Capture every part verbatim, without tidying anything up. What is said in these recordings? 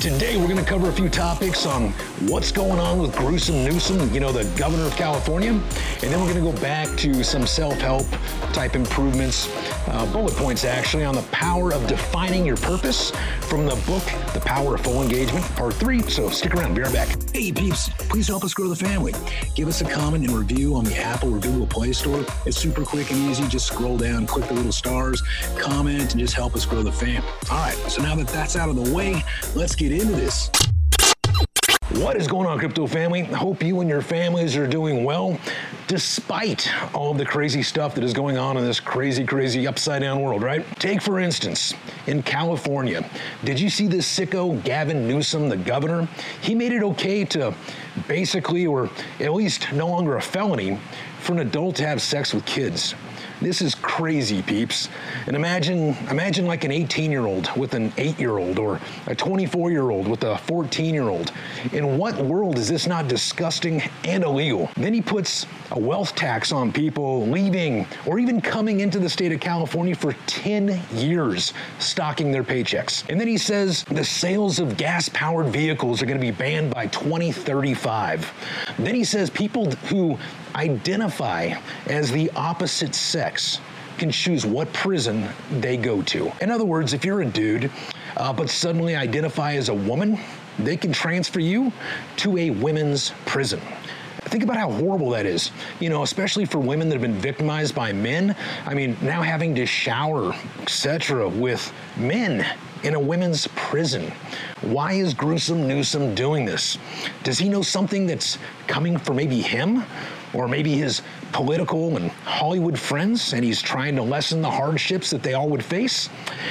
Today, we're going to cover a few topics on what's going on with Gruesome Newsom, you know, the governor of California. And then we're going to go back to some self-help type improvements, uh, bullet points actually, on the power of defining your purpose from the book, The Power of Full Engagement, part three. So stick around, be right back. Hey peeps, please help us grow the family. Give us a comment and review on the Apple or Google Play Store. It's super quick and easy. Just scroll down, click the little stars, comment, and just help us grow the fam. All right, so now that that's out of the way, let's get into this. What is going on, crypto family? Hope you and your families are doing well, despite all of the crazy stuff that is going on in this crazy, crazy upside down world, right? Take, for instance, in California, did you see this sicko Gavin Newsom, the governor? He made it okay to basically, or at least no longer a felony, for an adult to have sex with kids. This is crazy, peeps. And imagine, imagine like an eighteen-year-old with an eight-year-old, or a twenty-four-year-old with a fourteen-year-old. In what world is this not disgusting and illegal? Then he puts a wealth tax on people leaving or even coming into the state of California for ten years, stocking their paychecks. And then he says the sales of gas-powered vehicles are going to be banned by twenty thirty-five. Then he says people who identify as the opposite sex can choose what prison they go to. In other words, if you're a dude, uh, but suddenly identify as a woman, they can transfer you to a women's prison. Think about how horrible that is, you know, especially for women that have been victimized by men. I mean, now having to shower, et cetera, with men in a women's prison. Why is Gruesome Newsom doing this? Does he know something that's coming for maybe him? Or maybe his political and Hollywood friends, and he's trying to lessen the hardships that they all would face?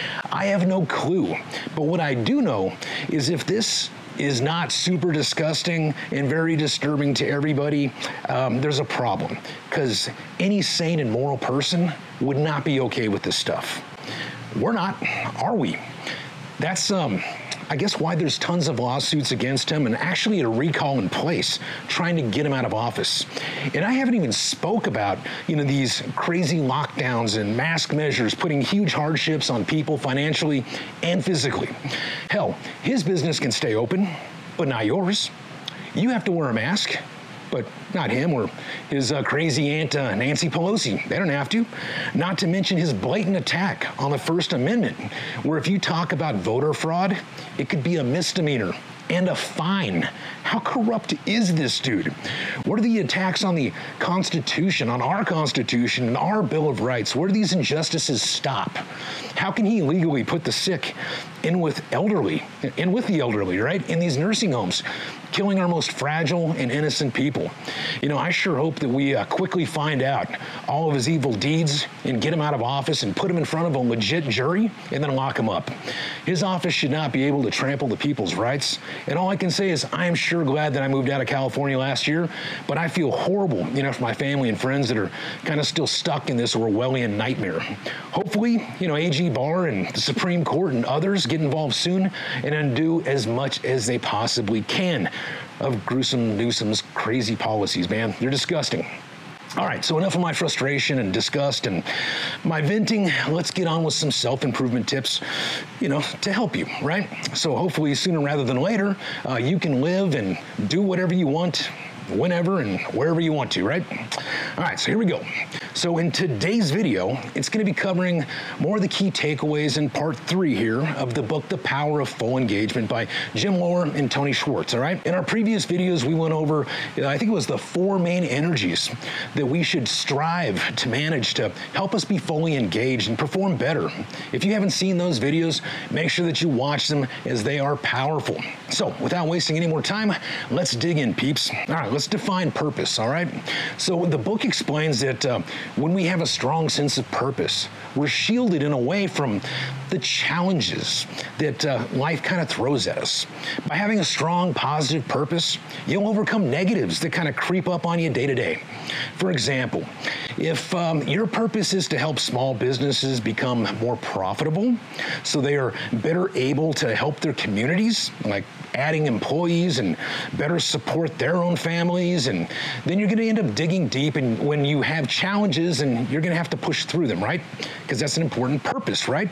I have no clue. But what I do know is if this is not super disgusting and very disturbing to everybody, um, there's a problem. Because any sane and moral person would not be okay with this stuff. We're not, are we? That's, um, I guess, why there's tons of lawsuits against him and actually a recall in place trying to get him out of office. And I haven't even spoke about, you know, these crazy lockdowns and mask measures putting huge hardships on people financially and physically. Hell, his business can stay open, but not yours. You have to wear a mask, but not him or his uh, crazy aunt uh, Nancy Pelosi. They don't have to. Not to mention his blatant attack on the First Amendment, where if you talk about voter fraud, it could be a misdemeanor and a fine. How corrupt is this dude? What are the attacks on the Constitution, on our Constitution and our Bill of Rights? Where do these injustices stop? How can he legally put the sick in with elderly, in with the elderly, right, in these nursing homes, killing our most fragile and innocent people? You know, I sure hope that we uh, quickly find out all of his evil deeds and get him out of office and put him in front of a legit jury and then lock him up. His office should not be able to trample the people's rights. And all I can say is I am sure glad that I moved out of California last year, but I feel horrible, you know, for my family and friends that are kind of still stuck in this Orwellian nightmare. Hopefully, you know, A G Barr and the Supreme Court and others get involved soon and undo as much as they possibly can of Gruesome Newsom's crazy policies, man. They're disgusting. All right, so enough of my frustration and disgust and my venting. Let's get on with some self-improvement tips, you know, to help you, right? So hopefully sooner rather than later, uh, you can live and do whatever you want, whenever and wherever you want to, right? All right, so here we go. So in today's video, it's going to be covering more of the key takeaways in part three here of the book, The Power of Full Engagement by Jim Loehr and Tony Schwartz, all right? In our previous videos, we went over, I think it was the four main energies that we should strive to manage to help us be fully engaged and perform better. If you haven't seen those videos, make sure that you watch them as they are powerful. So without wasting any more time, let's dig in, peeps. All right, let's define purpose, all right? So the book explains that uh, when we have a strong sense of purpose, we're shielded in a way from the challenges that uh, life kind of throws at us. By having a strong, positive purpose, you'll overcome negatives that kind of creep up on you day to day. For example, if um, your purpose is to help small businesses become more profitable so they are better able to help their communities, like adding employees and better support their own families, and then you're going to end up digging deep, and when you have challenges and you're going to have to push through them, right? Because that's an important purpose, right? This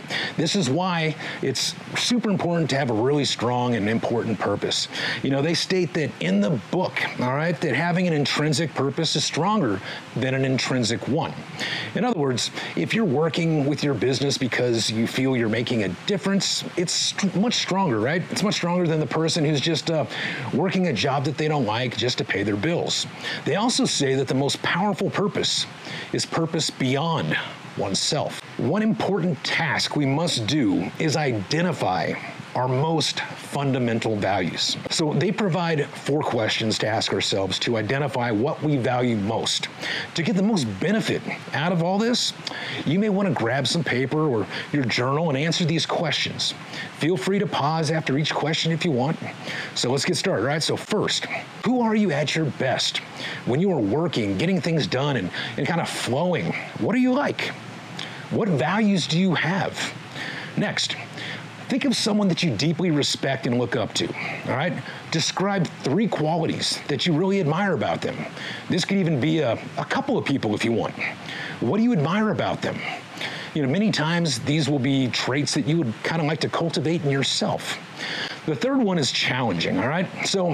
This is why it's super important to have a really strong and important purpose. You know, they state that in the book, all right, that having an intrinsic purpose is stronger than an intrinsic one. In other words, if you're working with your business because you feel you're making a difference, it's st- much stronger, right? It's much stronger than the person who's just uh, working a job that they don't like just to pay their bills. They also say that the most powerful purpose is purpose beyond oneself. One important task we must do is identify our most fundamental values. So they provide four questions to ask ourselves to identify what we value most. To get the most benefit out of all this, you may want to grab some paper or your journal and answer these questions. Feel free to pause after each question if you want. So let's get started, right? So first, who are you at your best? When you are working, getting things done, and, and kind of flowing, what are you like? What values do you have? Next, think of someone that you deeply respect and look up to, all right? Describe three qualities that you really admire about them. This could even be a, a couple of people if you want. What do you admire about them? You know, many times these will be traits that you would kind of like to cultivate in yourself. The third one is challenging, all right? So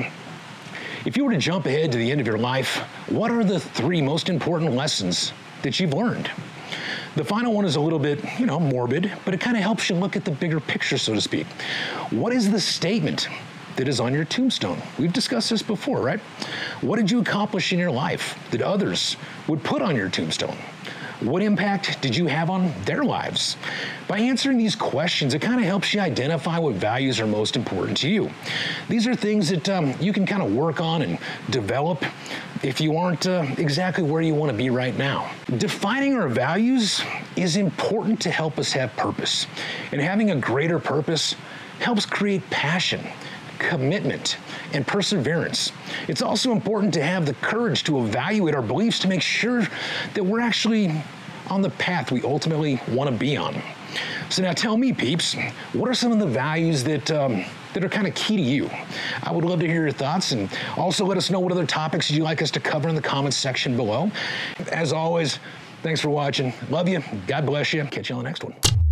if you were to jump ahead to the end of your life, what are the three most important lessons that you've learned? The final one is a little bit, you know, morbid, but it kind of helps you look at the bigger picture, so to speak. What is the statement that is on your tombstone? We've discussed this before, right? What did you accomplish in your life that others would put on your tombstone? What impact did you have on their lives? By answering these questions, it kind of helps you identify what values are most important to you. These are things that um, you can kind of work on and develop if you aren't uh, exactly where you want to be right now. Defining our values is important to help us have purpose. And having a greater purpose helps create passion, commitment, and perseverance. It's also important to have the courage to evaluate our beliefs to make sure that we're actually on the path we ultimately want to be on. So now tell me, peeps, what are some of the values that um, that are kind of key to you? I would love to hear your thoughts, and also let us know what other topics you'd like us to cover in the comments section below. As always, thanks for watching. Love you. God bless you. Catch you on the next one.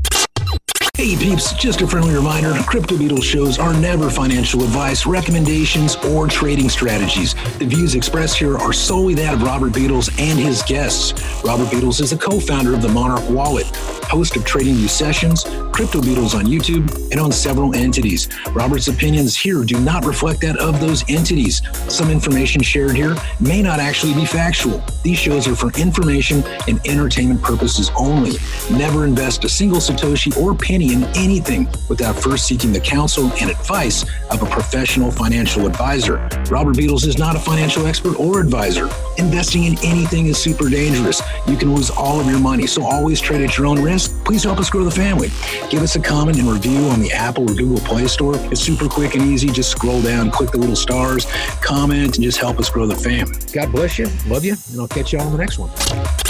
Hey peeps, just a friendly reminder, Crypto Beetles shows are never financial advice, recommendations, or trading strategies. The views expressed here are solely that of Robert Beetles and his guests. Robert Beetles is a co-founder of the Monarch Wallet, host of Trading View Sessions, Crypto Beetles on YouTube, and on several entities. Robert's opinions here do not reflect that of those entities. Some information shared here may not actually be factual. These shows are for information and entertainment purposes only. Never invest a single Satoshi or penny in anything without first seeking the counsel and advice of a professional financial advisor. Robert Beetles is not a financial expert or advisor. Investing in anything is super dangerous. You can lose all of your money, so always trade at your own risk. Please help us grow the family. Give us a comment and review on the Apple or Google Play Store. It's super quick and easy. Just scroll down, click the little stars, comment, and just help us grow the fam. God bless you, love you, and I'll catch you all on the next one.